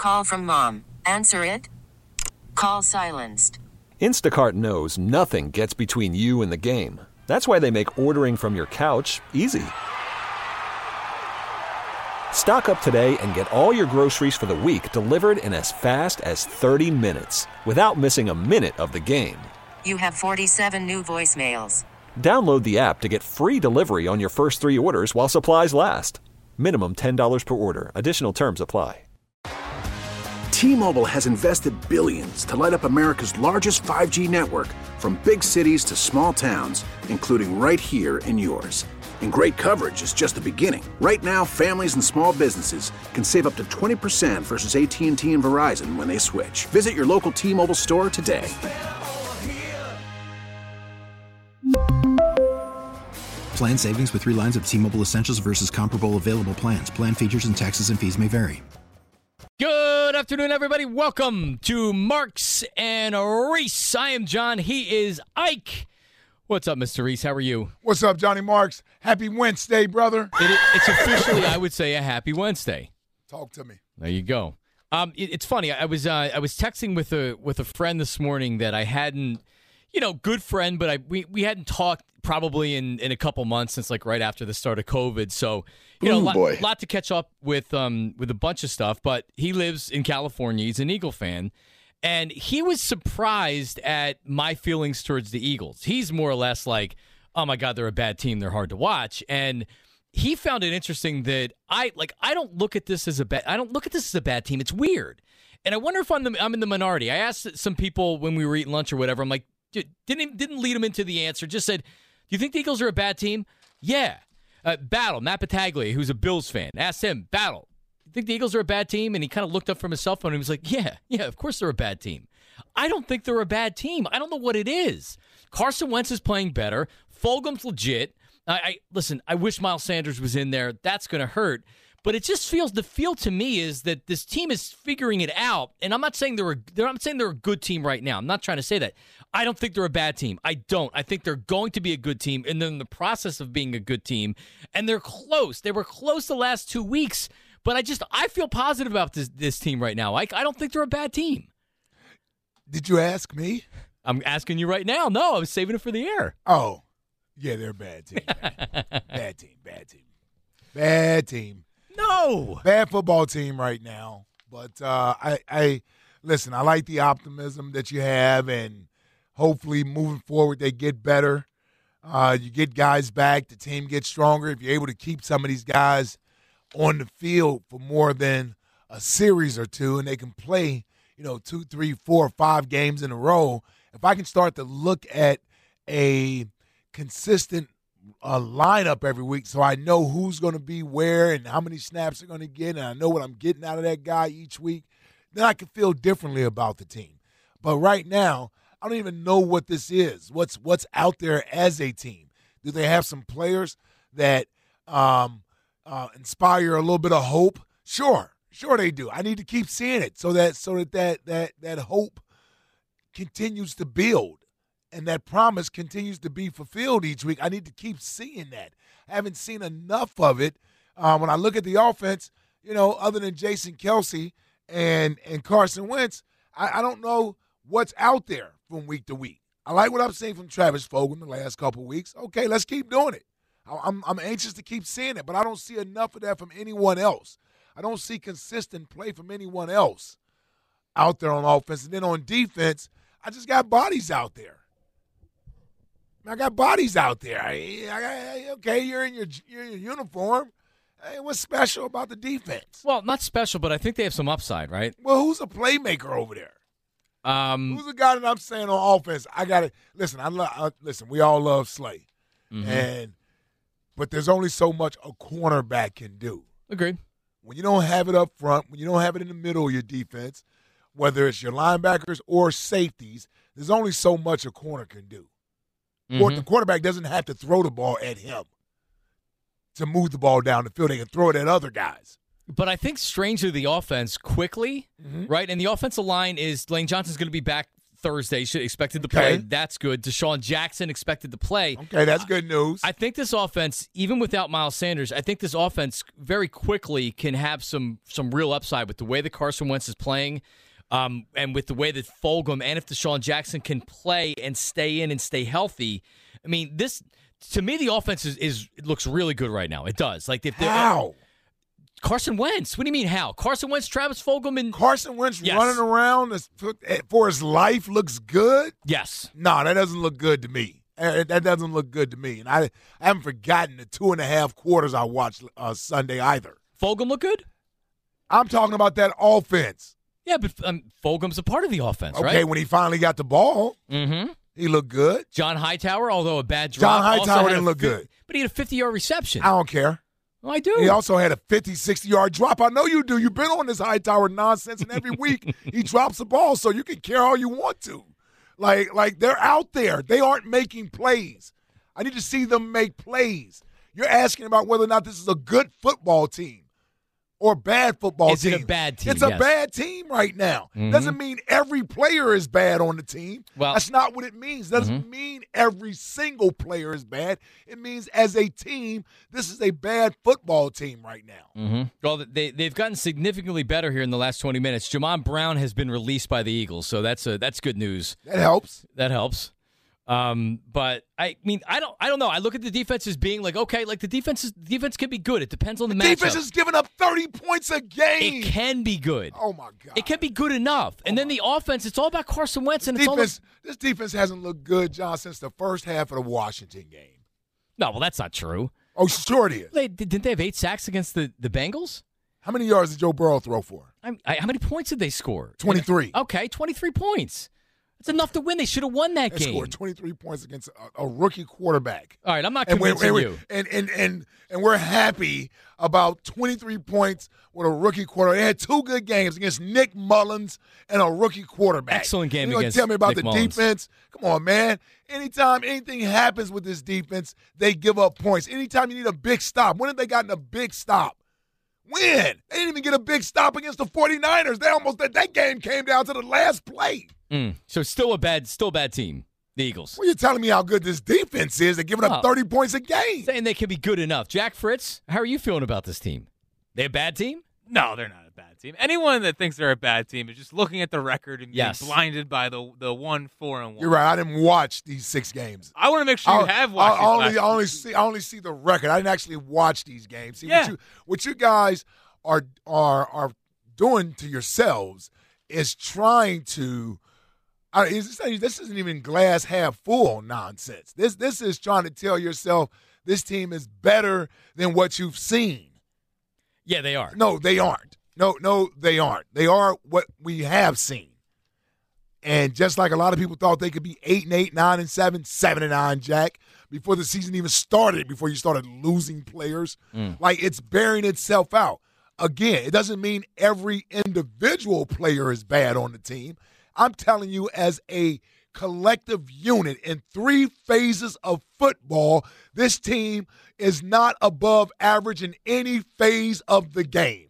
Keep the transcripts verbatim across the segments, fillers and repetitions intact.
Call from mom. Answer it. Call silenced. Instacart knows nothing gets between you and the game. That's why they make ordering from your couch easy. Stock up today and get all your groceries for the week delivered in as fast as thirty minutes without missing a minute of the game. You have forty-seven new voicemails. Download the app to get free delivery on your first three orders while supplies last. Minimum ten dollars per order. Additional terms apply. T-Mobile has invested billions to light up America's largest five G network, from big cities to small towns, including right here in yours. And great coverage is just the beginning. Right now, families and small businesses can save up to twenty percent versus A T and T and Verizon when they switch. Visit your local T-Mobile store today. Plan savings with three lines of T-Mobile Essentials versus comparable available plans. Plan features and taxes and fees may vary. Good afternoon, everybody. Welcome to Marks and Reese. I am John. He is Ike. What's up, Mister Reese? How are you? What's up, Johnny Marks? Happy Wednesday, brother. It, it's officially, I would say, a happy Wednesday. Talk to me. There you go. Um, it, it's funny. I was uh, I was texting with a with a friend this morning that I hadn't, you know, good friend, but I we, we hadn't talked probably in, in a couple months since like right after the start of COVID. So, you know, a lot, lot to catch up with um with a bunch of stuff. But he lives in California. He's an Eagle fan. And he was surprised at my feelings towards the Eagles. He's more or less like, oh, my God, they're a bad team. They're hard to watch. And he found it interesting that I like I don't look at this as a bad I don't look at this as a bad team. It's weird. And I wonder if I'm the, I'm in the minority. I asked some people when we were eating lunch or whatever. I'm like, didn't didn't lead them into the answer. Just said, do you think the Eagles are a bad team? Yeah. Uh, Battle, Matt Battaglia, who's a Bills fan. Asked him, Battle, you think the Eagles are a bad team? And he kind of looked up from his cell phone and he was like, yeah, yeah, of course they're a bad team. I don't think they're a bad team. I don't know what it is. Carson Wentz is playing better. Fulgham's legit. I, I listen, I wish Miles Sanders was in there. That's going to hurt. But it just feels, the feel to me is that this team is figuring it out. And I'm not saying they're a, they're, I'm saying they're a good team right now. I'm not trying to say that. I don't think they're a bad team. I don't. I think they're going to be a good team, and they're in the process of being a good team. And they're close. They were close the last two weeks. But I just, I feel positive about this this team right now. I, I don't think they're a bad team. Did you ask me? I'm asking you right now. No, I was saving it for the air. Oh, yeah, they're a bad team. Bad team, bad team. Bad team. No. Bad football team right now. But uh, I, I, listen, I like the optimism that you have, and hopefully moving forward they get better. Uh, you get guys back. The team gets stronger. If you're able to keep some of these guys on the field for more than a series or two, and they can play, you know, two, three, four, five games in a row. If I can start to look at a consistent uh, lineup every week, so I know who's going to be where and how many snaps they're going to get, and I know what I'm getting out of that guy each week, then I can feel differently about the team. But right now, I don't even know what this is. What's what's out there as a team? Do they have some players that um, – Uh, inspire a little bit of hope? Sure, sure they do. I need to keep seeing it so that so that that that, that hope continues to build and that promise continues to be fulfilled each week. I need to keep seeing that. I haven't seen enough of it. Uh, when I look at the offense, you know, other than Jason Kelce and and Carson Wentz, I, I don't know what's out there from week to week. I like what I'm seeing from Travis Fulgham the last couple of weeks. Okay, let's keep doing it. I'm I'm anxious to keep seeing it, but I don't see enough of that from anyone else. I don't see consistent play from anyone else out there on offense. And then on defense, I just got bodies out there. I got bodies out there. I, I, okay, you're in your, you're in your uniform. Hey, what's special about the defense? Well, not special, but I think they have some upside, right? Well, who's a playmaker over there? Um, who's the guy that I'm saying on offense? I got to listen. I love. Listen, we all love Slay, mm-hmm. and but there's only so much a cornerback can do. Agreed. When you don't have it up front, when you don't have it in the middle of your defense, whether it's your linebackers or safeties, there's only so much a corner can do. Mm-hmm. Or the quarterback doesn't have to throw the ball at him to move the ball down the field. They can throw it at other guys. But I think strangely the offense quickly, mm-hmm. right? And the offensive line is Lane Johnson's going to be back Thursday. Should expected to Okay. play. That's good. Deshaun Jackson expected to play. Okay, that's good news. I think this offense, even without Miles Sanders, I think this offense very quickly can have some some real upside with the way that Carson Wentz is playing, um, and with the way that Fulgham and if Deshaun Jackson can play and stay in and stay healthy. I mean, this to me the offense is, is it looks really good right now. It does. Like if How? Carson Wentz. What do you mean how? Carson Wentz, Travis Fulgham, and Carson Wentz Yes. running around as- for his life looks good? yes, No, that doesn't look good to me. Uh, That doesn't look good to me. And I, I haven't forgotten the two and a half quarters I watched uh, Sunday either. Fulgham look good. I'm talking about that offense. Yeah, but um, Fulgham's a part of the offense, Okay, right? when he finally got the ball, Mm-hmm. he looked good. John Hightower, although a bad John drop, also Hightower had a didn't look fi- good. but he had a fifty-yard reception. I don't care. Oh, I do. He also had a fifty, sixty-yard drop. I know you do. You've been on this Hightower nonsense, and every week he drops the ball, so you can care all you want to. Like, like they're out there. They aren't making plays. I need to see them make plays. You're asking about whether or not this is a good football team or bad football Is team. it a bad team? It's a Yes. bad team right now. Mhm. Doesn't mean every player is bad on the team. Well- That's not what it means. Doesn't Mhm. mean every single player is bad. It means as a team, this is a bad football team right now. Mm-hmm. Well, they they've gotten significantly better here in the last twenty minutes. Jamon Brown has been released by the Eagles, so that's a that's good news. That helps. That helps. Um, but I mean, I don't, I don't know. I look at the defense as being like, okay, like the defense is defense can be good. It depends on the, matchup. Defense is giving up thirty points a game. It can be good. Oh my God. It can be good enough. And then the offense, it's all about Carson Wentz, and it's all defense, this defense hasn't looked good, John, since the first half of the Washington game. no. Well, that's not true. Oh, sure it is. They didn't they have eight sacks against the the Bengals? How many yards did Joe Burrow throw for? I, I, how many points did they score? twenty-three. Okay, twenty-three points. That's enough to win. They should have won that They game. scored twenty-three points against a, a rookie quarterback. All right, I'm not And we're, convincing we're- you. and, and, and, and we're happy about twenty-three points with a rookie quarterback. They had two good games against Nick Mullins and a rookie quarterback. Excellent game You're gonna against tell me about Nick the Mullins. defense? Come on, man. Anytime anything happens with this defense, they give up points. Anytime you need a big stop. When have they gotten a big stop? When? They didn't even get a big stop against the 49ers. They almost that, that game came down to the last play. Mm. So still a bad, still a bad team. The Eagles. Well, you're telling me how good this defense is. They're giving up Oh. thirty points a game. Saying they can be good enough. Jack Fritz, how are you feeling about this team? They a bad team? No, they're not a bad team. Anyone that thinks they're a bad team is just looking at the record and Yes. being blinded by the the one four and one. You're right. I didn't watch these six games. I want to make sure you I- have watched. I, these only, last I only two. see. I only see the record. I didn't actually watch these games. See, Yeah. what you what you guys are are are doing to yourselves is trying to. I, it's, this isn't even glass half full nonsense. This this is trying to tell yourself this team is better than what you've seen. Yeah, they are. No, they aren't. No, no, they aren't. They are what we have seen. And just like a lot of people thought they could be eight and eight, nine and seven, seven and nine, Jack, before the season even started, before you started losing players, Mm. like it's bearing itself out. Again, it doesn't mean every individual player is bad on the team. I'm telling you, as a collective unit in three phases of football, this team is not above average in any phase of the game.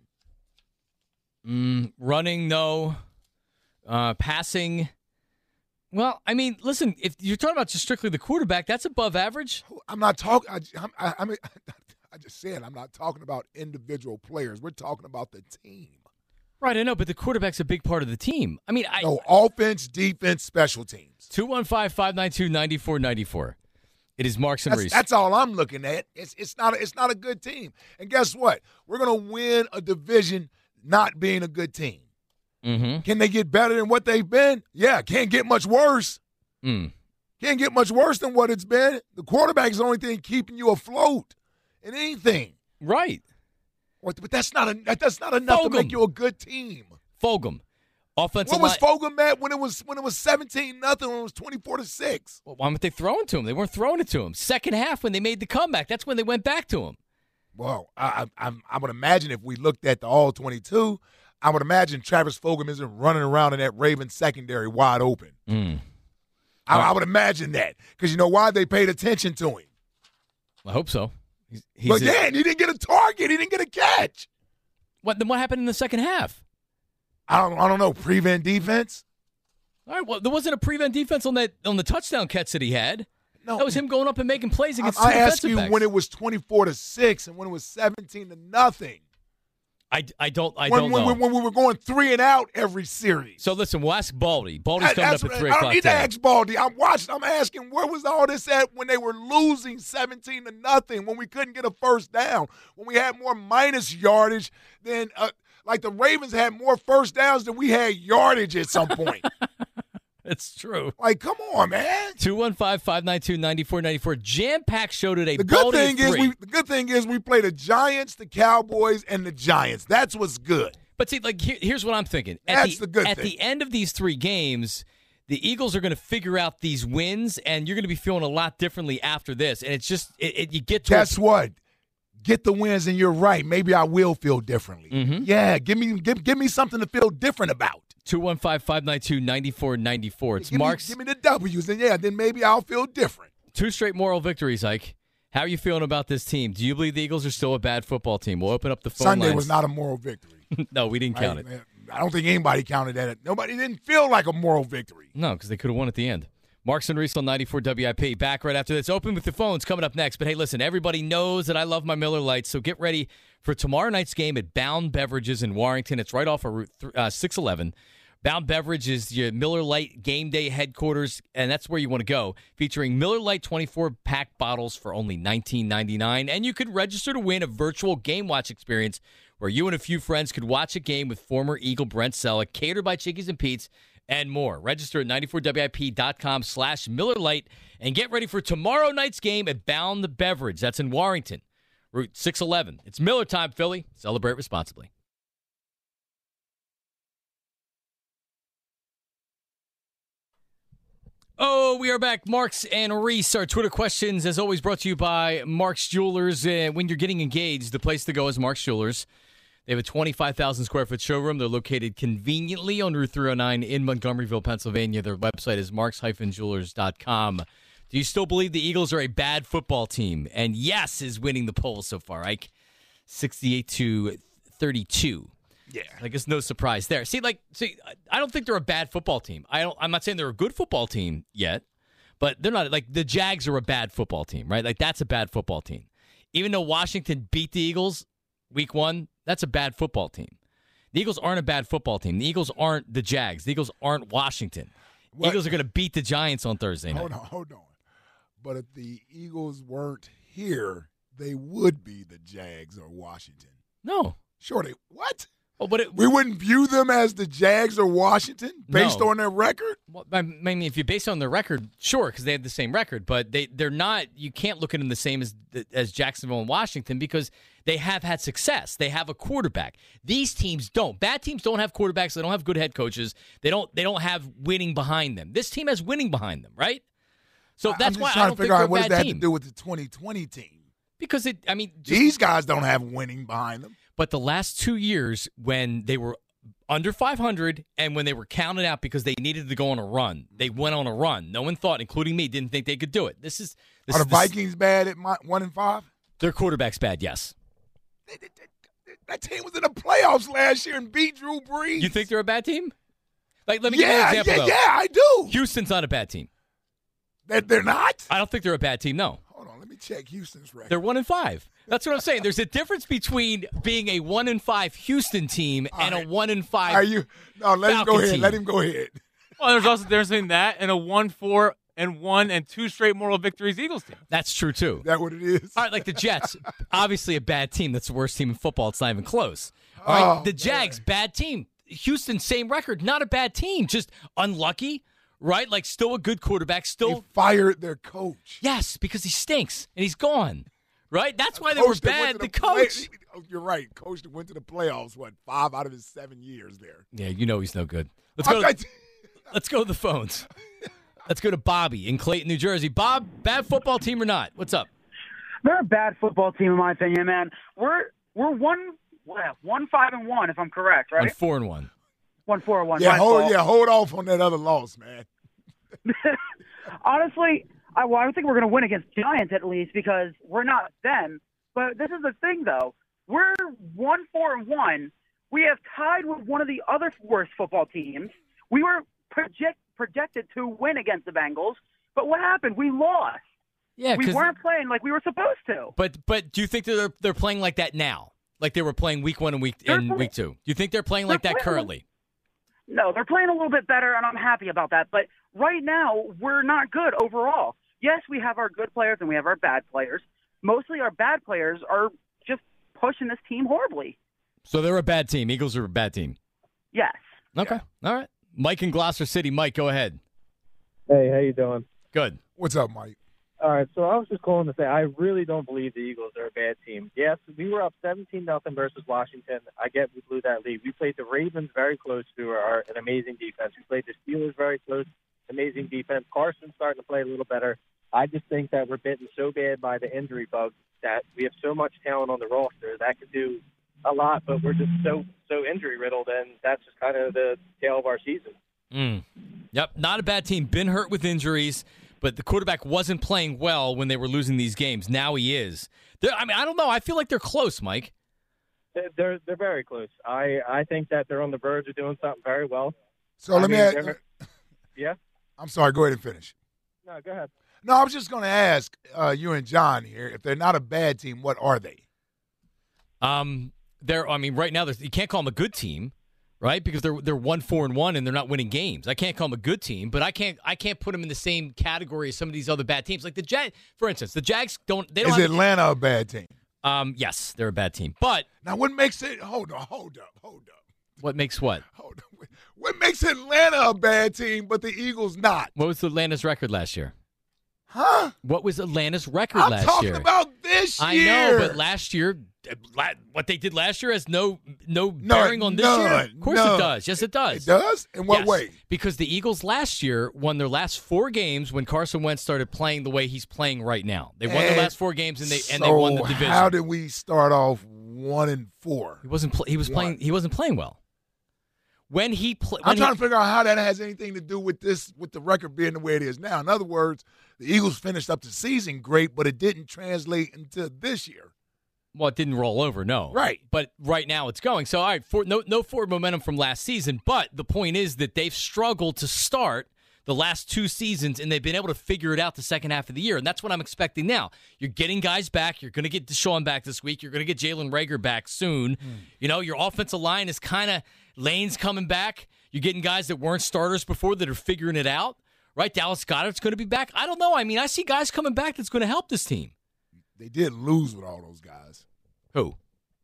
Mm, running, no. Uh, passing. Well, I mean, listen, if you're talking about just strictly the quarterback, that's above average. I'm not talking. I, I, I mean, I just said I'm not talking about individual players. We're talking about the team. Right, I know, but the quarterback's a big part of the team. I mean, I No, offense, defense, special teams. two one five, five nine two, nine four nine four. It is Marks and That's, Reese. that's all I'm looking at. It's it's not a, it's not a good team. And guess what? We're gonna win a division not being a good team. Mm-hmm. Can they get better than what they've been? Yeah, can't get much worse. Mm. Can't get much worse than what it's been. The quarterback is the only thing keeping you afloat in anything. Right. But but that's not a, that's not enough to Fulgham. make you a good team. Fulgham. Offensive What was line. Fulgham at when it was when it was seventeen nothing when it was twenty-four to six? Well, why weren't they throwing to him? They weren't throwing it to him. Second half when they made the comeback, that's when they went back to him. Well, I, I, I, I would imagine if we looked at the all twenty-two, I would imagine Travis Fulgham isn't running around in that Ravens secondary wide open. Mm. I, I would imagine that because you know why they paid attention to him. I hope so. He's, he's But a- then he didn't get a target. He didn't get a catch. what then? What happened in the second half? I don't, I don't know. Prevent defense. All right, well, there wasn't a prevent defense on that on the touchdown catch that he had. No, that was him going up and making plays against I, two I asked defensive you backs. when it was twenty-four to six and when it was seventeen to nothing. I, I don't I when, don't when, know. When, when we were going three and out every series. So listen, we'll ask Baldy. Baldy's I, coming up at three I o'clock. don't need to today. ask Baldy. I'm watching. I'm asking where was all this at when they were losing seventeen to nothing, when we couldn't get a first down, when we had more minus yardage than uh, like the Ravens had more first downs than we had yardage at some point. It's true. Like, come on, man. two one five, five nine two, nine four nine four. Jam-packed show today. The good Baldy thing at is three. we. The good thing is we play the Giants, the Cowboys, and the Giants. That's what's good. But see, like here, here's what I'm thinking. At That's the, the good At thing. the end of these three games, the Eagles are going to figure out these wins, and you're going to be feeling a lot differently after this. And it's just it, it, you get to Guess what? Get the wins, and you're right. Maybe I will feel differently. Mm-hmm. Yeah, give me give, give me something to feel different about. two one five, five nine two, nine four nine four. It's give Mark's. Me, give me the W's, and yeah, then maybe I'll feel different. Two straight moral victories, Ike. How are you feeling about this team? Do you believe the Eagles are still a bad football team? We'll open up the phone Sunday lines. was not a moral victory. No, we didn't count I, it. I don't think anybody counted that. Nobody didn't feel like a moral victory. No, because they could have won at the end. Marks and Reese on ninety-four W I P. Back right after this. Open with the phones coming up next. But hey, listen, everybody knows that I love my Miller Lite, so get ready for tomorrow night's game at Bound Beverages in Warrington. It's right off of Route uh, six eleven. Bound Beverage is your Miller Lite game day headquarters, and that's where you want to go, featuring Miller Lite twenty-four pack bottles for only nineteen ninety-nine. And you could register to win a virtual game watch experience where you and a few friends could watch a game with former Eagle Brent Sella, catered by Chickies and Pete's, and more. Register at ninety-four W I P dot com slash Miller Lite and get ready for tomorrow night's game at Bound Beverage. That's in Warrington, Route six eleven. It's Miller time, Philly. Celebrate responsibly. Oh, we are back. Marks and Reese, our Twitter questions, as always, brought to you by Mark's Jewelers. Uh, when you're getting engaged, the place to go is Mark's Jewelers. They have a twenty-five thousand square foot showroom. They're located conveniently on Route three oh nine in Montgomeryville, Pennsylvania. Their website is marks dash jewelers dot com. Do you still believe the Eagles are a bad football team? And yes is winning the poll so far, Ike. sixty-eight to thirty-two. Yeah. I guess no surprise there. See, like, see, I don't think they're a bad football team. I don't. I'm not saying they're a good football team yet, but they're not. Like, the Jags are a bad football team, right? Like, that's a bad football team. Even though Washington beat the Eagles week one, that's a bad football team. The Eagles aren't a bad football team. The Eagles aren't the Jags. The Eagles aren't Washington. What? Eagles are going to beat the Giants on Thursday night. Hold on, hold on. But if the Eagles weren't here, they would be the Jags or Washington. No. Sure, they what? Oh, but it, We wouldn't view them as the Jags or Washington based No. on their record? Well, I mean, if you base it on their record, sure, because they have the same record, but they, they're not, you can't look at them the same as as Jacksonville and Washington because they have had success. They have a quarterback. These teams don't. Bad teams don't have quarterbacks. They don't have good head coaches. They don't They don't have winning behind them. This team has winning behind them, right? So I'm that's just why trying I don't to think figure they're out a what does bad that have team. to do with the twenty twenty team. Because it, I mean, just, These guys don't have winning behind them. but the last two years when they were under five hundred and when they were counted out because they needed to go on a run, they went on a run. No one thought, including me, didn't think they could do it. This is this Are is the the- Vikings bad at my, one and five? Their quarterback's bad, yes. They- they- they- That team was in the playoffs last year and beat Drew Brees. You think they're a bad team? Like, let me give you Yeah, an example, yeah, though. yeah, I do. Houston's not a bad team. That they're not? I don't think they're a bad team, no. Hold on, let me check Houston's record. They're one and five. That's what I'm saying. There's a difference between being a one and five Houston team All and right. a one and five. Are you? No, let him go Falcon ahead. team. Let him go ahead. Well, there's also there's in that and a one four and one and two straight moral victories Eagles team. That's true too. Is that what it is? All right, like the Jets, obviously a bad team. That's the worst team in football. It's not even close. All right, Oh, the Jags, bad team. Houston, same record. Not a bad team. Just unlucky, right? Like still a good quarterback. They Still, fired their coach. yes, because he stinks and he's gone. Right? That's why they Coach were that went bad. to The play- coach. Oh, you're right. Coach that went to the playoffs, what, five out of his seven years there. Yeah, you know he's no good. Let's go. I- To, let's go to the phones. Let's go to Bobby in Clayton, New Jersey. Bob, bad football team or not? What's up? They're a bad football team, in my opinion, man. We're we're one what, one five and one, if I'm correct, On right? four and one. One four and one. yeah, my hold, fault. yeah, hold off on that other loss, man. Honestly, I, well, I think we're going to win against Giants at least because we're not them. But this is the thing, though. We're one four and one. We have tied with one of the other worst football teams. We were project, projected to win against the Bengals. But what happened? We lost. Yeah, we weren't playing like we were supposed to. But but do you think that they're they're playing like that now? Like they were playing week one and week They're and playing- week two? Do you think they're playing like They're that playing- currently? No, they're playing a little bit better, and I'm happy about that. But right now, we're not good overall. Yes, we have our good players and we have our bad players. Mostly our bad players are just pushing this team horribly. So they're a bad team. Eagles are a bad team. Yes. Okay. All right. Mike in Gloucester City. Mike, go ahead. Hey, how you doing? Good. What's up, Mike? All right, so I was just calling to say I really don't believe the Eagles are a bad team. Yes, we were up seventeen nothing versus Washington. I get we blew that lead. We played the Ravens very close to our an amazing defense. We played the Steelers very close, amazing defense. Carson's starting to play a little better. I just think that we're bitten so bad by the injury bug that we have so much talent on the roster that could do a lot, but we're just so so injury riddled, and that's just kind of the tale of our season. Mm. Yep, not a bad team. Been hurt with injuries, but the quarterback wasn't playing well when they were losing these games. Now he is. They're, I mean, I don't know. I feel like they're close, Mike. They're they're very close. I, I think that they're on the verge of doing something very well. So I let me mean, ask. they're- Yeah? I'm sorry. Go ahead and finish. No, go ahead. No, I was just going to ask uh, you and John here, if they're not a bad team, what are they? Um, they're. I mean, right now you can't call them a good team, right? Because they're they're one four and one and they're not winning games. I can't call them a good team, but I can't I can't put them in the same category as some of these other bad teams. Like the Jag, for instance, the Jags don't. They don't. Is have Atlanta a bad team? Um, yes, they're a bad team. But Now, what makes it? Hold on, hold up, hold up, what makes what? hold up. What makes Atlanta a bad team, but the Eagles not? What was Atlanta's record last year? Huh? What was Atlanta's record I'm last talking year? about this I year. know, but last year, la- what they did last year has no no None, bearing on this year. none, Of course none. it does. Yes, it does. It does? In what Yes, way? Because the Eagles last year won their last four games when Carson Wentz started playing the way he's playing right now. They won their And last four games and they and they won the so division. How did we start off one and four? he wasn't pl- he was One. playing he wasn't playing well. When he played, I'm trying to figure out how that has anything to do with this, with the record being the way it is now. In other words, the Eagles finished up the season great, but it didn't translate into this year. Well, it didn't roll over, no. Right. But right now it's going. So, all right, for, no, no forward momentum from last season. But the point is that they've struggled to start the last two seasons, and they've been able to figure it out the second half of the year. And that's what I'm expecting now. You're getting guys back. You're going to get Deshaun back this week. You're going to get Jalen Reagor back soon. Mm. You know, your offensive line is kind of, Lane's coming back. You're getting guys that weren't starters before that are figuring it out. Right? Dallas Goedert's going to be back. I don't know. I mean, I see guys coming back that's going to help this team. They did lose with all those guys. Who?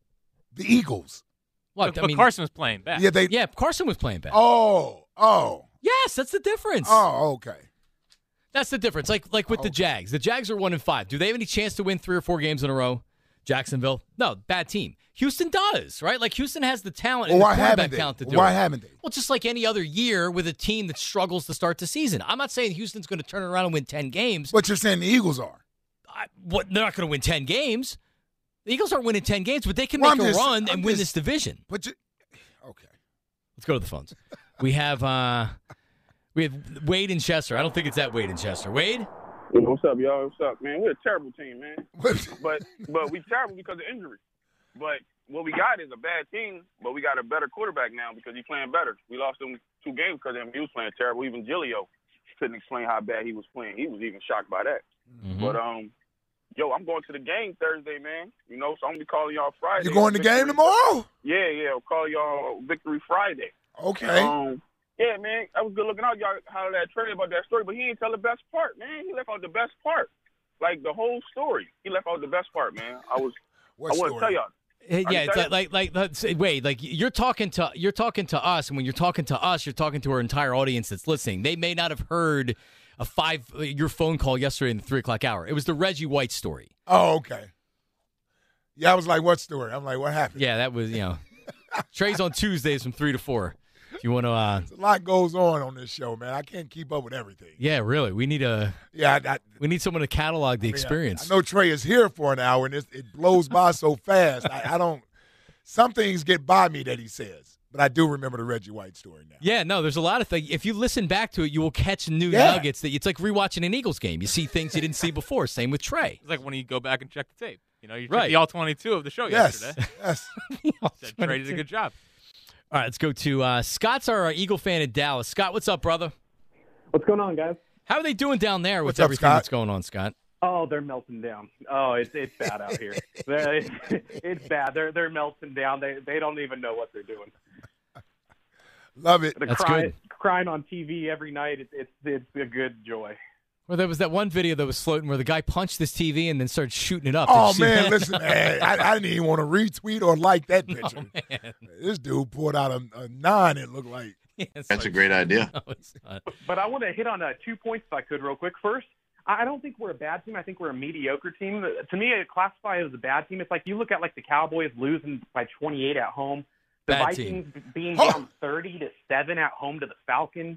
The Eagles. What? But, I but mean, Carson was playing back. Yeah, they. yeah, Carson was playing back. Oh, oh, Yes, that's the difference. oh. Okay. That's the difference. Like like with the Okay. Jags. The Jags are one and five. Do they have any chance to win three or four games in a row? Jacksonville? No, bad team. Houston does, right? Like Houston has the talent Well, and the why haven't quarterback they? talent to do Why it. haven't they? Well, just like any other year with a team that struggles to start the season. I'm not saying Houston's going to turn around and win ten games. But you're saying the Eagles are. I, what, they're not going to win ten games. The Eagles aren't winning ten games, but they can Well, make I'm a just- run I'm and win just- this division. But you. Okay. Let's go to the phones. We have uh, we have Wade and Chester. I don't think it's that Wade and Chester. Wade? What's up, y'all? What's up, man? We're a terrible team, man. but but we terrible because of injury. But what we got is a bad team, but we got a better quarterback now because he's playing better. We lost him two games because of him. He was playing terrible. Even Gilio couldn't explain how bad he was playing. He was even shocked by that. Mm-hmm. But um, yo, I'm going to the game Thursday, man. You know, so I'm gonna be calling y'all Friday. You going to the game tomorrow? Yeah, yeah. I'll call y'all Victory Friday. Okay. Um, yeah, man, I was good looking out. Y'all hollered at Trey about that story, but he didn't tell the best part, man. He left out the best part, like the whole story. He left out the best part, man. I was, What I want to story? tell y'all. Hey, I yeah, can it's tell like, like, like, let's say, Wade, like you're talking to you're talking to us, and when you're talking to us, you're talking to our entire audience that's listening. They may not have heard a five your phone call yesterday in the three o'clock hour. It was the Reggie White story. Oh, okay. Yeah, I was like, what story? I'm like, what happened? Yeah, that was you know, Trey's on Tuesdays from three to four. If you want to, uh, A lot goes on on this show, man. I can't keep up with everything. yeah, really, we need a Yeah, I, I, we need someone to catalog the I mean, experience. I, I know Trey is here for an hour, and it, it blows by so fast. I, I don't. Some things get by me that he says, but I do remember the Reggie White story now. Yeah, no, there's a lot of things. If you listen back to it, you will catch new Yeah. nuggets. That it's like rewatching an Eagles game. You see things you didn't see before. Same with Trey. It's like when you go back and check the tape. You know, you check Right. the all twenty-two of the show Yes, yesterday. yes. Said Trey did a good job. All right, let's go to uh, Scott's our Eagle fan in Dallas. Scott, what's up, brother? What's going on, guys? How are they doing down there with What's up, everything Scott? that's going on, Scott? Oh, they're melting down. Oh, it's it's bad out here. They're- it's bad. They're they're melting down. They they don't even know what they're doing. Love it. They're That's crying, good. crying on T V every night. It's it's it's a good joy. Well, there was that one video that was floating where the guy punched this T V and then started shooting it up. Oh, Did you see man, that? listen, man. I, I didn't even want to retweet or like that picture. Oh, man. This dude pulled out a, a nine, it looked like. Yeah, it's That's like- a great idea. No, it's not. But I want to hit on uh, two points if I could real quick. First, I I don't think we're a bad team. I think we're a mediocre team. To me, I classify it as a bad team. It's like you look at like the Cowboys losing by twenty-eight at home, the Bad Vikings team. being Oh. down thirty to seven at home to the Falcons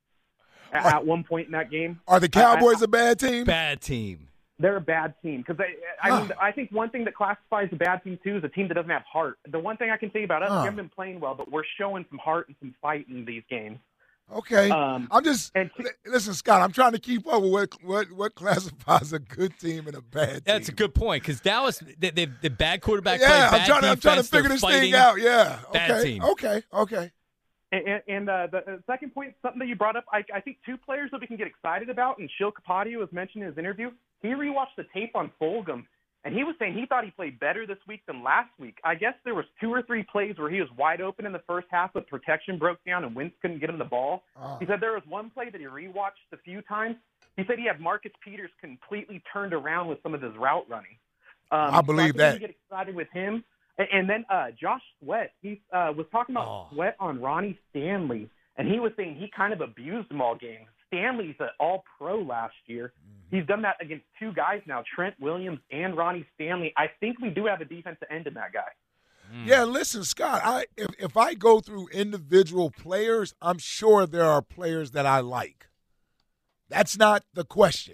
at, at one point in that game. Are the I- I- Cowboys a bad team? Bad team. They're a bad team because I, I mean, I think one thing that classifies a bad team too is a team that doesn't have heart. The one thing I can say about us, Huh. we haven't been playing well, but we're showing some heart and some fight in these games. Okay. Um, I'm just and li- listen, Scott. I'm trying to keep up with what what, what classifies a good team and a bad team. That's a good point because Dallas, they, they, the bad quarterback Yeah, play, I'm bad trying to I'm trying to defense, they're figure this fighting. thing out. Yeah. Bad Okay. team. Okay. Okay. And, and, and uh, the uh, second point, something that you brought up, I, I think two players that we can get excited about, and Shil Kapadia was mentioned in his interview. He rewatched the tape on Fulgham, and he was saying he thought he played better this week than last week. I guess there was two or three plays where he was wide open in the first half, but protection broke down and Wentz couldn't get him the ball. Oh. He said there was one play that he rewatched a few times. He said he had Marcus Peters completely turned around with some of his route running. Um, I believe so I think that. we can get excited with him. And, and then uh, Josh Sweat, he uh, was talking about Oh. Sweat on Ronnie Stanley, and he was saying he kind of abused him all game. Stanley's an all-pro last year. Mm-hmm. He's done that against two guys now, Trent Williams and Ronnie Stanley. I think we do have a defensive end in that guy. Yeah, listen, Scott, I if, if I go through individual players, I'm sure there are players that I like. That's not the question.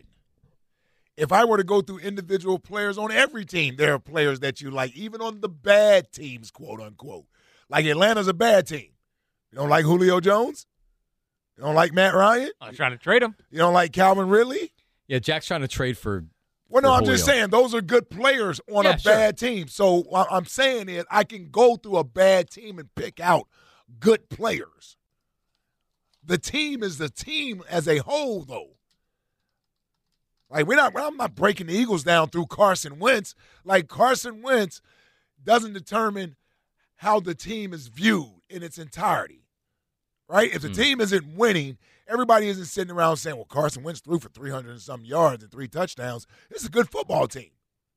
If I were to go through individual players on every team, there are players that you like, even on the bad teams, quote unquote. Like Atlanta's a bad team. You don't like Julio Jones? You don't like Matt Ryan? I'm trying to trade him. You don't like Calvin Ridley? Yeah, Jack's trying to trade for. Well, no, for I'm just Julio. saying those are good players on Yeah, a sure. bad team. So what I'm saying is I can go through a bad team and pick out good players. The team is the team as a whole, though. Like we're not, I'm not breaking the Eagles down through Carson Wentz. Like Carson Wentz doesn't determine how the team is viewed in its entirety. Right? If the Hmm. team isn't winning, everybody isn't sitting around saying, well, Carson Wentz threw for three hundred and some yards and three touchdowns. This is a good football team.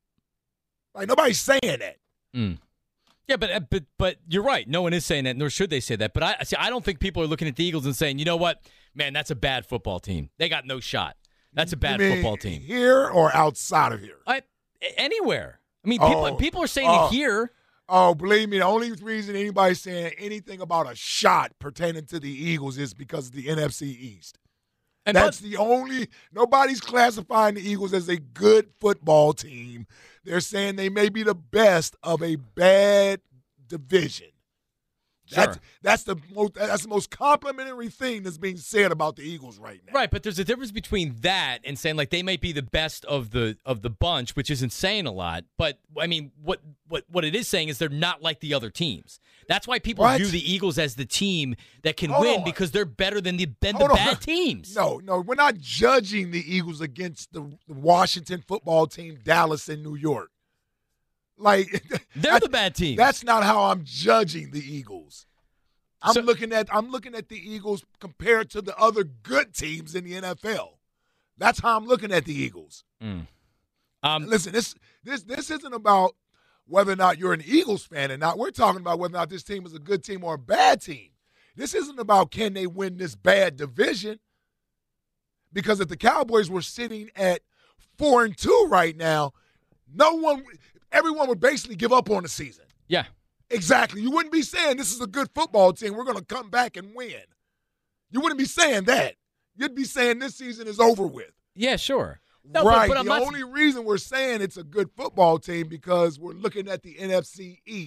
Like, nobody's saying that. Mm. Yeah, but uh, but but you're right. No one is saying that, nor should they say that. But I see. I don't think people are looking at the Eagles and saying, you know what, man, that's a bad football team. They got no shot. That's a bad You mean football team. Here or outside of here? I, anywhere. I mean, people Oh, people are saying oh. it here. Oh, believe me, the only reason anybody's saying anything about a shot pertaining to the Eagles is because of the N F C East. And That's but- the only – nobody's classifying the Eagles as a good football team. They're saying they may be the best of a bad division. That's, Sure. that's the most that's the most complimentary thing that's being said about the Eagles right now. Right, but there's a difference between that and saying like they might be the best of the of the bunch, which isn't saying a lot. But I mean, what what what it is saying is they're not like the other teams. That's why people What? view the Eagles as the team that can Hold win on. because they're better than the than the Hold on. bad teams. No, no, we're not judging the Eagles against the, the Washington football team, Dallas, and New York. Like They're the bad teams. That's not how I'm judging the Eagles. I'm So- looking at I'm looking at the Eagles compared to the other good teams in the N F L. That's how I'm looking at the Eagles. Mm. Um, Listen, this this this isn't about whether or not you're an Eagles fan or not. We're talking about whether or not this team is a good team or a bad team. This isn't about can they win this bad division. Because if the Cowboys were sitting at four and two right now, no one, everyone would basically give up on the season. yeah. Exactly. You wouldn't be saying this is a good football team. We're going to come back and win. You wouldn't be saying that. You'd be saying this season is over with. Yeah, sure. No, but- right. but I'm the not- only reason we're saying it's a good football team because we're looking at the N F C East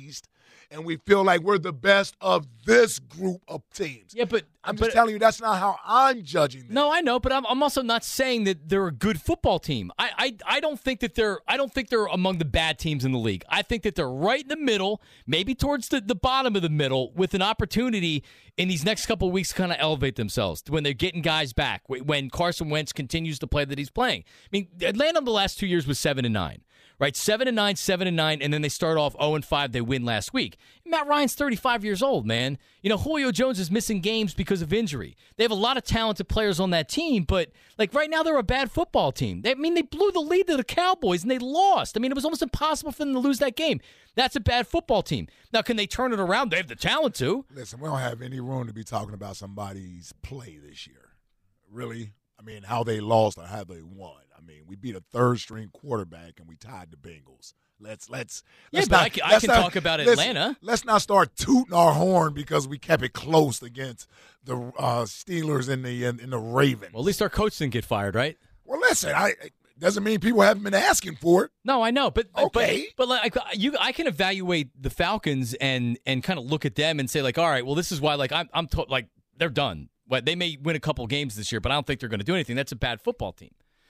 and we feel like we're the best of this group of teams. Yeah, but I'm but, just telling you that's not how I'm judging them. No, I know, but I'm, I'm also not saying that they're a good football team. I, I I don't think that they're I don't think they're among the bad teams in the league. I think that they're right in the middle, maybe towards the, the bottom of the middle, with an opportunity in these next couple of weeks to kind of elevate themselves when they're getting guys back, when Carson Wentz continues to play that he's playing. I mean, Atlanta the last two years was seven and nine. Right, seven and nine, seven and nine, and then they start off zero and five. They win last week. Matt Ryan's thirty-five years old, man. You know, Julio Jones is missing games because of injury. They have a lot of talented players on that team, but like right now, they're a bad football team. They, I mean, they blew the lead to the Cowboys and they lost. I mean, it was almost impossible for them to lose that game. That's a bad football team. Now, can they turn it around? They have the talent to. Listen, we don't have any room to be talking about somebody's play this year. Really, I mean, how they lost or how they won. I mean, we beat a third-string quarterback and we tied the Bengals. Let's let's yeah, let's but not, I can, I let's can not, talk about let's, Atlanta. Let's not start tooting our horn because we kept it close against the uh, Steelers and the and, and the Ravens. Well, at least our coach didn't get fired, right? Well, listen, I it doesn't mean people haven't been asking for it. No, I know, but okay, but, but like you, I can evaluate the Falcons and and kind of look at them and say like, all right, well, this is why like I'm I'm to- like they're done. But they may win a couple games this year, but I don't think they're going to do anything. That's a bad football team.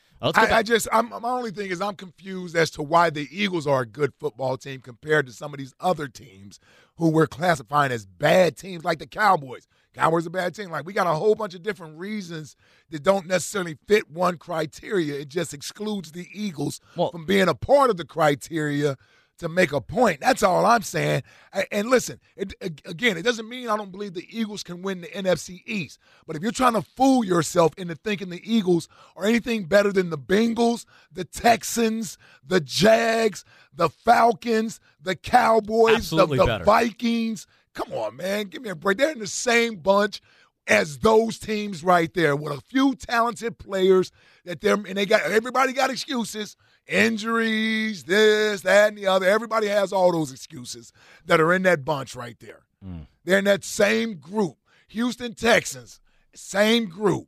I, I just, I'm, my only thing is I'm confused as to why the Eagles are a good football team compared to some of these other teams who we're classifying as bad teams, like the Cowboys. Cowboys are a bad team. Like, we got a whole bunch of different reasons that don't necessarily fit one criteria. It just excludes the Eagles well, from being a part of the criteria to make a point. That's all I'm saying. And listen, it, again, it doesn't mean I don't believe the Eagles can win the N F C East. But if you're trying to fool yourself into thinking the Eagles are anything better than the Bengals, the Texans, the Jags, the Falcons, the Cowboys, the, the Vikings, come on, man. Give me a break. They're in the same bunch as those teams right there with a few talented players that they're and they got everybody got excuses. Injuries, this, that, and the other. Everybody has all those excuses that are in that bunch right there. Mm. They're in that same group. Houston Texans, same group.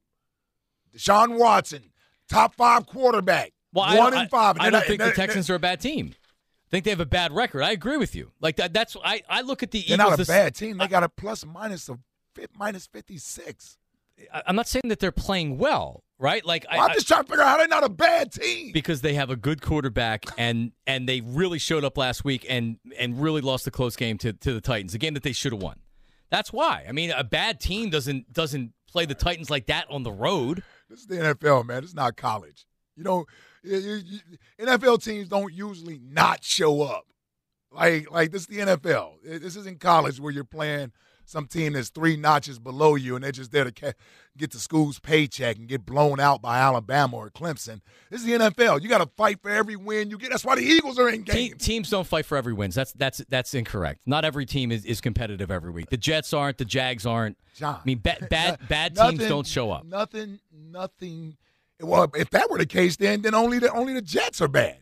Deshaun Watson, top five quarterback, well, one I, and five. I, I don't think the Texans are a bad team. I think they have a bad record. I agree with you. Like that. That's I. I look at the They're Eagles. They're not a this, bad team. They got a plus minus of minus fifty-six. I'm not saying that they're playing well. Right, like well, I, I'm just trying to figure out how they're not a bad team because they have a good quarterback and and they really showed up last week and and really lost a close game to, to the Titans, a game that they should have won. That's why. I mean, a bad team doesn't doesn't play the Titans like that on the road. This is the N F L, man. It's not college. You know, you, you, N F L teams don't usually not show up. Like like this is the N F L. This isn't college where you're playing some team that's three notches below you, and they're just there to ca- get the school's paycheck and get blown out by Alabama or Clemson. This is the N F L. You got to fight for every win you get. That's why the Eagles are in games. Te- teams don't fight for every win. That's that's that's incorrect. Not every team is, is competitive every week. The Jets aren't. The Jags aren't. John, I mean, ba- bad bad nothing, teams don't show up. Nothing, nothing. Well, if that were the case, then then only the only the Jets are bad.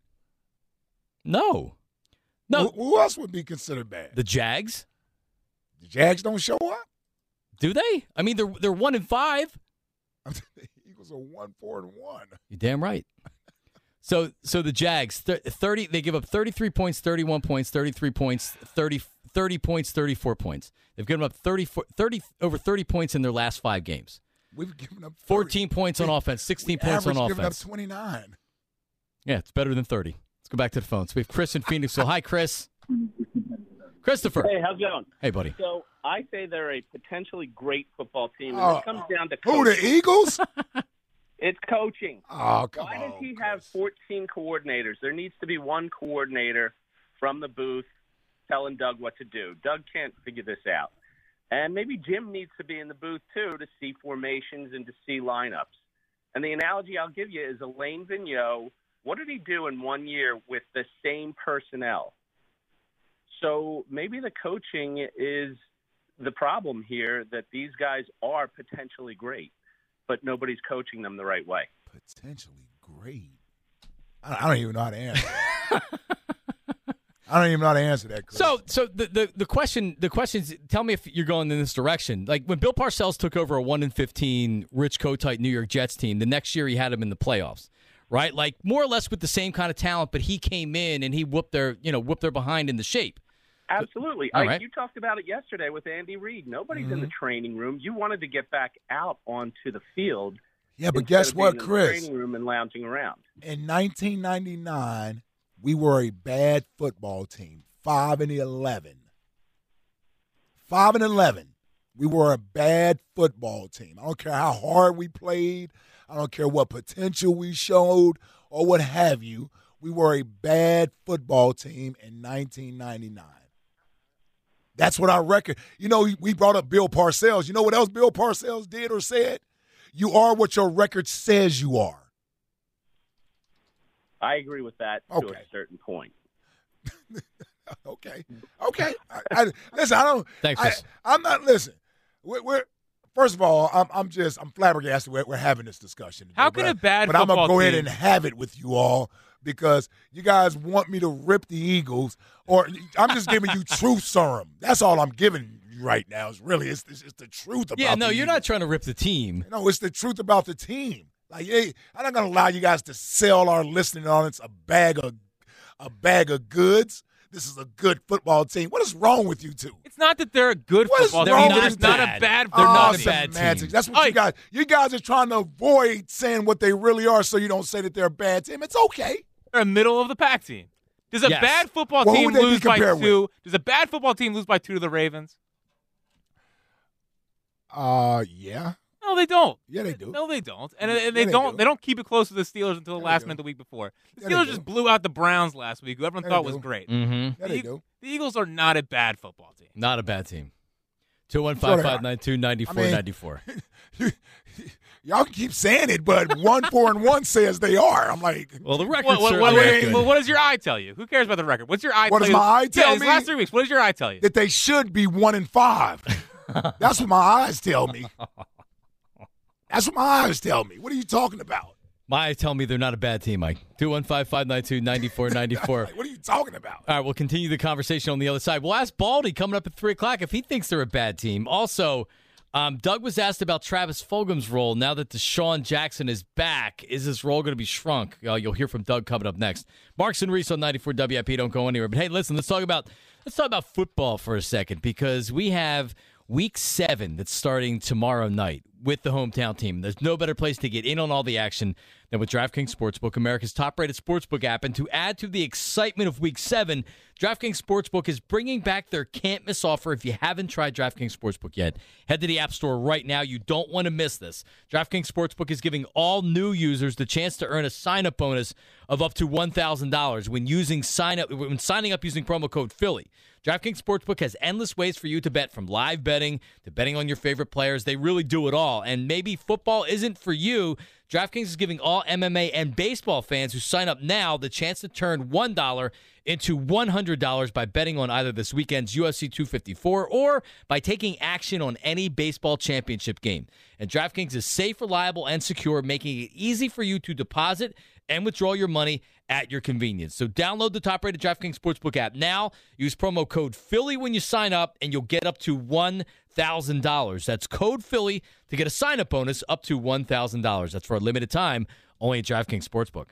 No, no. Who, who else would be considered bad? The Jags. The Jags don't show up? Do they? I mean, they're they're one and five. The Eagles are one, four, and one. You're damn right. so so the Jags, thirty. They give up thirty-three points, thirty-one points, thirty-three points, thirty, thirty points, thirty-four points. They've given up thirty, thirty over thirty points in their last five games. We've given up thirty. fourteen points on offense, sixteen points on offense. Giving up twenty-nine. Yeah, it's better than thirty. Let's go back to the phones. We have Chris in Phoenix. So hi, Chris. Christopher. Hey, how's it going? Hey, buddy. So I say they're a potentially great football team, and uh, it comes down to coaching. Who, the Eagles? It's coaching. Oh, come Why on. Why does he Chris. have fourteen coordinators? There needs to be one coordinator from the booth telling Doug what to do. Doug can't figure this out. And maybe Jim needs to be in the booth, too, to see formations and to see lineups. And the analogy I'll give you is Alain Vigneault. What did he do in one year with the same personnel? So maybe the coaching is the problem here, that these guys are potentially great, but nobody's coaching them the right way. Potentially great? I don't even know how to answer that. I don't even know how to answer that, Chris. So, so the, the, the question the question is, tell me if you're going in this direction. Like when Bill Parcells took over a one and fifteen Rich Kotite New York Jets team, the next year he had them in the playoffs, right? Like more or less with the same kind of talent, but he came in and he whooped their you know whooped their behind in the shape. Absolutely. All I, right. You talked about it yesterday with Andy Reid. Nobody's Mm-hmm. in the training room. You wanted to get back out onto the field. Yeah, but instead guess of what, being in Chris? the training room and lounging around. In nineteen ninety-nine, we were a bad football team, five and eleven. Five and eleven. We were a bad football team. I don't care how hard we played. I don't care what potential we showed or what have you. We were a bad football team in nineteen ninety-nine. That's what our record. You know, we brought up Bill Parcells. You know what else Bill Parcells did or said? You are what your record says you are. I agree with that Okay. to a certain point. Okay. Okay. I, I, listen, I don't. Thanks, I, Chris. I'm not. Listen, we're, we're first of all, I'm, I'm just, I'm flabbergasted we're, we're having this discussion today, How can but, a bad But I'm gonna football go ahead team- and have it with you all because you guys want me to rip the Eagles, or I'm just giving you truth serum. That's all I'm giving you right now. Is really, it's, it's, it's the truth about. Yeah, no, the you're Eagles. not trying to rip the team. No, it's the truth about the team. Like, hey, I'm not gonna allow you guys to sell our listening audience a bag of a bag of goods. This is a good football team. What is wrong with you two? It's not that they're a good What is football wrong team. with They're you? not a bad. They're Oh, not a bad semantics. team. That's what you guys. You guys are trying to avoid saying what they really are, so you don't say that they're a bad team. It's okay. They're a middle of the pack team. Does a Yes. bad football Well, who team would they be lose by compared two? Does a bad football team lose by two to the Ravens? Uh, yeah, No, they don't. yeah, they do. No, they don't. And, and Yeah, they they don't. do. They don't keep it close to the Steelers until the Yeah, they last do. minute the week before. The Yeah, they Steelers do. just blew out the Browns last week, who everyone Yeah, thought they was do. great. Mm-hmm. Yeah, they do. The Eagles are not a bad football team. Not a bad team. two one five, five nine two, nine four nine four. Y'all can keep saying it, but one, four, and one says they are. I'm like, Well, the record What, what, what, certainly what- is good. what- what does your eye tell you? Who cares about the record? What's your eye What tell does you? my eye tell yeah, these me? last three weeks. What does your eye tell you? that they should be one and five. That's what my eyes tell me. That's what my eyes tell me. What are you talking about? My eyes tell me they're not a bad team, Mike. two one five, five nine two, nine four nine four. Like, what are you talking about? All right, we'll continue the conversation on the other side. We'll ask Baldy coming up at three o'clock if he thinks they're a bad team. Also, um, Doug was asked about Travis Fulgham's role now that Deshaun Jackson is back. Is his role going to be shrunk? Uh, you'll hear from Doug coming up next. Marks and Reese on ninety-four W I P. Don't go anywhere. But, hey, listen, let's talk about let's talk about football for a second because we have week seven that's starting tomorrow night with the hometown team. There's no better place to get in on all the action than with DraftKings Sportsbook, America's top-rated sportsbook app. And to add to the excitement of Week seven, DraftKings Sportsbook is bringing back their can't-miss offer. If you haven't tried DraftKings Sportsbook yet, head to the App Store right now. You don't want to miss this. DraftKings Sportsbook is giving all new users the chance to earn a sign-up bonus of up to one thousand dollars when using sign up when signing up using promo code Philly. DraftKings Sportsbook has endless ways for you to bet, from live betting to betting on your favorite players. They really do it all. And maybe football isn't for you. DraftKings is giving all M M A and baseball fans who sign up now the chance to turn one dollar into one hundred dollars by betting on either this weekend's U F C two fifty-four or by taking action on any baseball championship game. And DraftKings is safe, reliable, and secure, making it easy for you to deposit and withdraw your money at your convenience. So download the top-rated DraftKings Sportsbook app now. Use promo code Philly when you sign up, and you'll get up to one thousand dollars. That's code Philly to get a sign-up bonus up to one thousand dollars. That's for a limited time, only at DraftKings Sportsbook.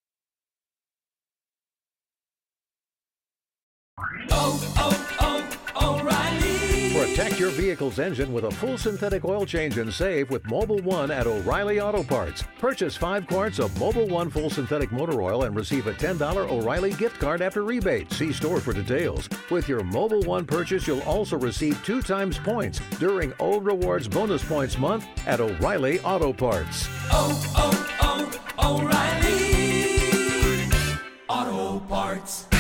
Oh, oh, oh, O'Reilly. Protect your vehicle's engine with a full synthetic oil change and save with Mobile One at O'Reilly Auto Parts. Purchase five quarts of Mobile One full synthetic motor oil and receive a ten dollars O'Reilly gift card after rebate. See store for details. With your Mobile One purchase, you'll also receive two times points during O Rewards Bonus Points Month at O'Reilly Auto Parts. Oh, oh, oh, O'Reilly Auto Parts.